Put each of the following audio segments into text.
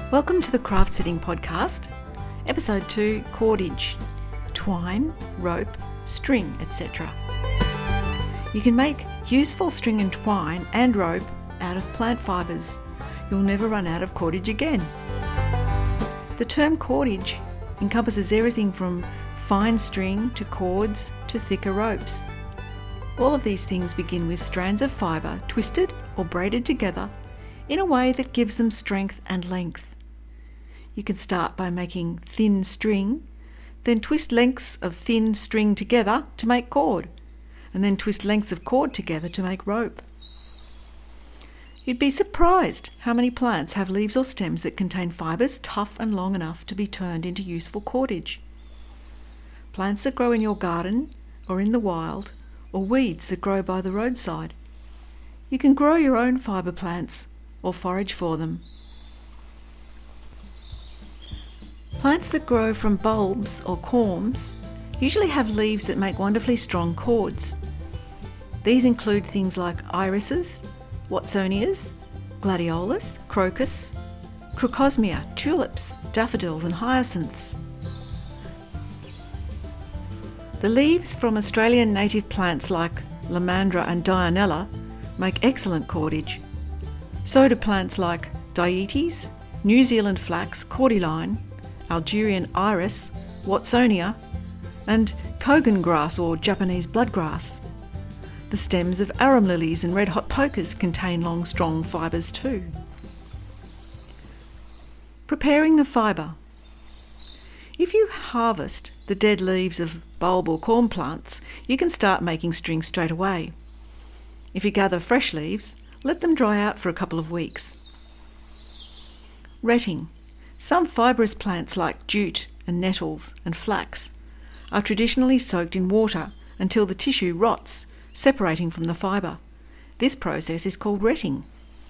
Welcome to the Craft Sitting Podcast, Episode 2, Cordage, twine, rope, string, etc. You can make useful string and twine and rope out of plant fibres. You'll never run out of cordage again. The term cordage encompasses everything from fine string to cords to thicker ropes. All of these things begin with strands of fibre twisted or braided together in a way that gives them strength and length. You can start by making thin string, then twist lengths of thin string together to make cord, and then twist lengths of cord together to make rope. You'd be surprised how many plants have leaves or stems that contain fibres tough and long enough to be turned into useful cordage. Plants that grow in your garden or in the wild, or weeds that grow by the roadside. You can grow your own fibre plants or forage for them. Plants that grow from bulbs or corms usually have leaves that make wonderfully strong cords. These include things like irises, watsonias, gladiolus, crocus, crocosmia, tulips, daffodils and hyacinths. The leaves from Australian native plants like lomandra and dianella make excellent cordage. So do plants like dietes, New Zealand flax, cordyline, Algerian iris, watsonia, and kogan grass or Japanese bloodgrass. The stems of arum lilies and red hot pokers contain long, strong fibres too. Preparing the fibre. If you harvest the dead leaves of bulb or corm plants, you can start making string straight away. If you gather fresh leaves, let them dry out for a couple of weeks. Retting. Some fibrous plants like jute and nettles and flax are traditionally soaked in water until the tissue rots, separating from the fibre. This process is called retting.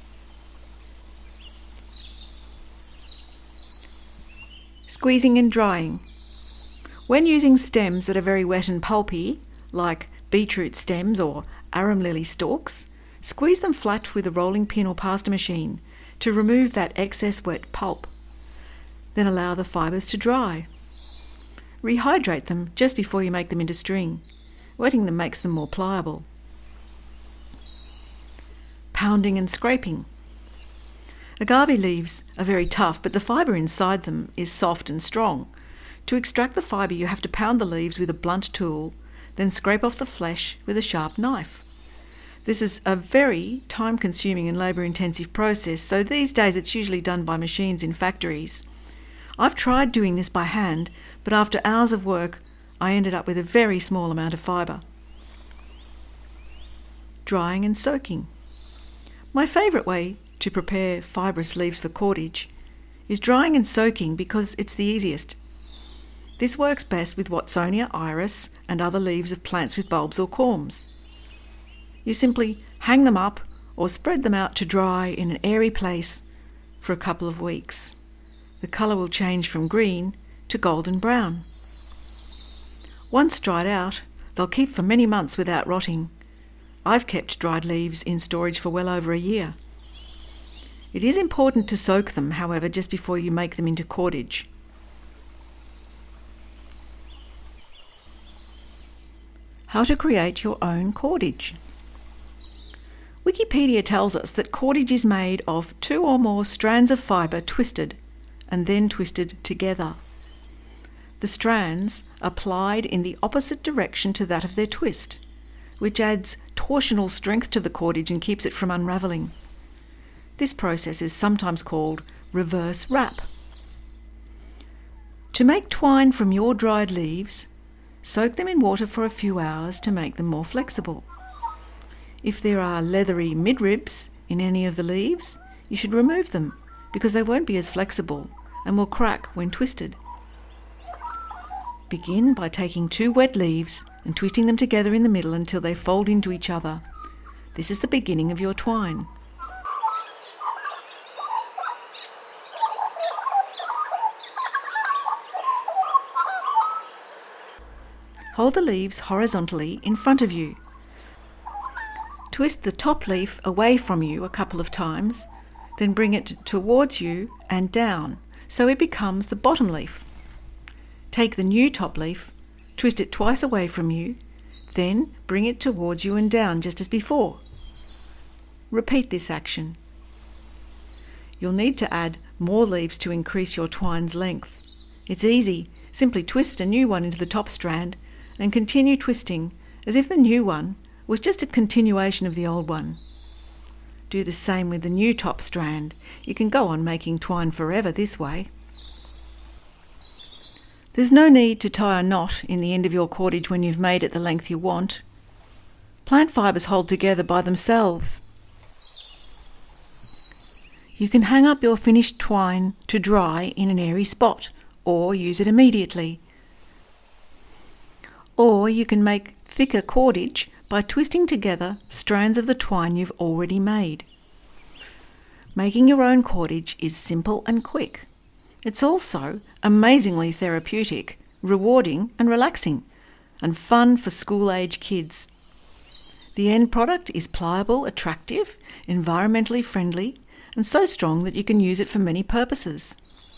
Squeezing and drying. When using stems that are very wet and pulpy, like beetroot stems or arum lily stalks, squeeze them flat with a rolling pin or pasta machine to remove that excess wet pulp. Then allow the fibres to dry. Rehydrate them just before you make them into string. Wetting them makes them more pliable. Pounding and scraping. Agave leaves are very tough, but the fibre inside them is soft and strong. To extract the fibre, you have to pound the leaves with a blunt tool, then scrape off the flesh with a sharp knife. This is a very time-consuming and labour-intensive process, so these days it's usually done by machines in factories. I've tried doing this by hand, but after hours of work, I ended up with a very small amount of fibre. Drying and soaking. My favourite way to prepare fibrous leaves for cordage is drying and soaking because it's the easiest. This works best with watsonia, iris and other leaves of plants with bulbs or corms. You simply hang them up or spread them out to dry in an airy place for a couple of weeks. The colour will change from green to golden brown. Once dried out, they'll keep for many months without rotting. I've kept dried leaves in storage for well over a year. It is important to soak them, however, just before you make them into cordage. How to create your own cordage. Wikipedia tells us that cordage is made of 2 or more strands of fibre twisted and then twisted together. The strands are plied in the opposite direction to that of their twist, which adds torsional strength to the cordage and keeps it from unravelling. This process is sometimes called reverse wrap. To make twine from your dried leaves, soak them in water for a few hours to make them more flexible. If there are leathery midribs in any of the leaves, you should remove them because they won't be as flexible and will crack when twisted. Begin by taking 2 wet leaves and twisting them together in the middle until they fold into each other. This is the beginning of your twine. Hold the leaves horizontally in front of you. Twist the top leaf away from you a couple of times Then bring it towards you and down, so it becomes the bottom leaf. Take the new top leaf, twist it twice away from you, then bring it towards you and down just as before. Repeat this action. You'll need to add more leaves to increase your twine's length. It's easy. Simply twist a new one into the top strand and continue twisting as if the new one was just a continuation of the old one. Do the same with the new top strand. You can go on making twine forever this way. There's no need to tie a knot in the end of your cordage when you've made it the length you want. Plant fibres hold together by themselves. You can hang up your finished twine to dry in an airy spot, or use it immediately. Or you can make thicker cordage by twisting together strands of the twine you've already made. Making your own cordage is simple and quick. It's also amazingly therapeutic, rewarding and relaxing, and fun for school-age kids. The end product is pliable, attractive, environmentally friendly, and so strong that you can use it for many purposes.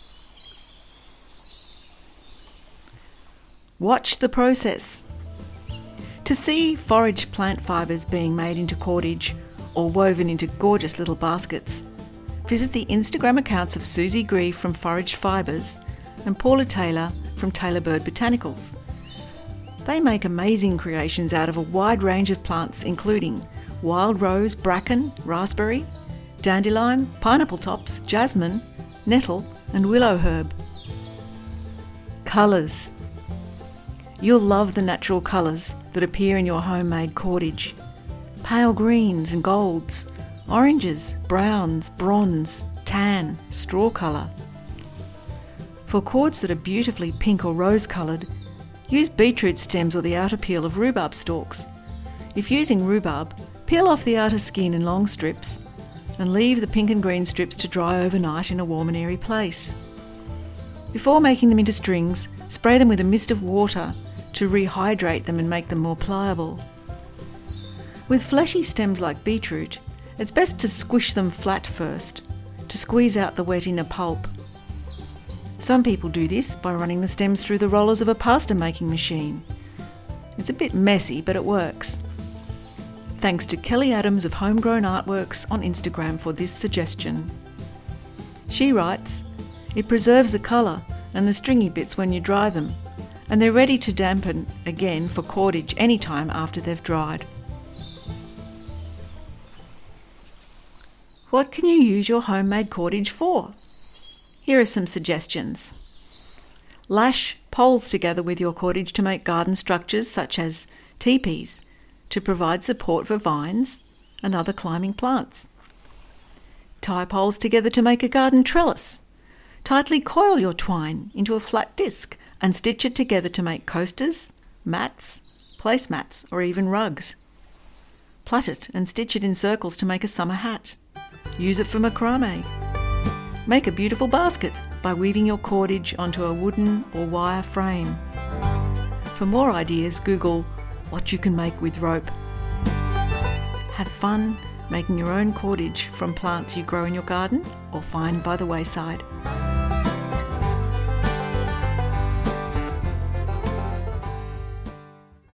Watch the process. To see forage plant fibres being made into cordage or woven into gorgeous little baskets, visit the Instagram accounts of Susie Grieve from Foraged Fibres and Paula Taylor from Taylor Bird Botanicals. They make amazing creations out of a wide range of plants including wild rose, bracken, raspberry, dandelion, pineapple tops, jasmine, nettle and willow herb. Colours. You'll love the natural colours that appear in your homemade cordage. Pale greens and golds, oranges, browns, bronze, tan, straw colour. For cords that are beautifully pink or rose coloured, use beetroot stems or the outer peel of rhubarb stalks. If using rhubarb, peel off the outer skin in long strips and leave the pink and green strips to dry overnight in a warm and airy place. Before making them into strings, spray them with a mist of water to rehydrate them and make them more pliable. With fleshy stems like beetroot, it's best to squish them flat first, to squeeze out the wet inner pulp. Some people do this by running the stems through the rollers of a pasta making machine. It's a bit messy, but it works. Thanks to Kelly Adams of Homegrown Artworks on Instagram for this suggestion. She writes, "It preserves the colour and the stringy bits when you dry them, and they're ready to dampen again for cordage anytime after they've dried." What can you use your homemade cordage for? Here are some suggestions. Lash poles together with your cordage to make garden structures such as teepees to provide support for vines and other climbing plants. Tie poles together to make a garden trellis. Tightly coil your twine into a flat disc and stitch it together to make coasters, mats, placemats, or even rugs. Plait it and stitch it in circles to make a summer hat. Use it for macrame. Make a beautiful basket by weaving your cordage onto a wooden or wire frame. For more ideas, Google what you can make with rope. Have fun making your own cordage from plants you grow in your garden or find by the wayside.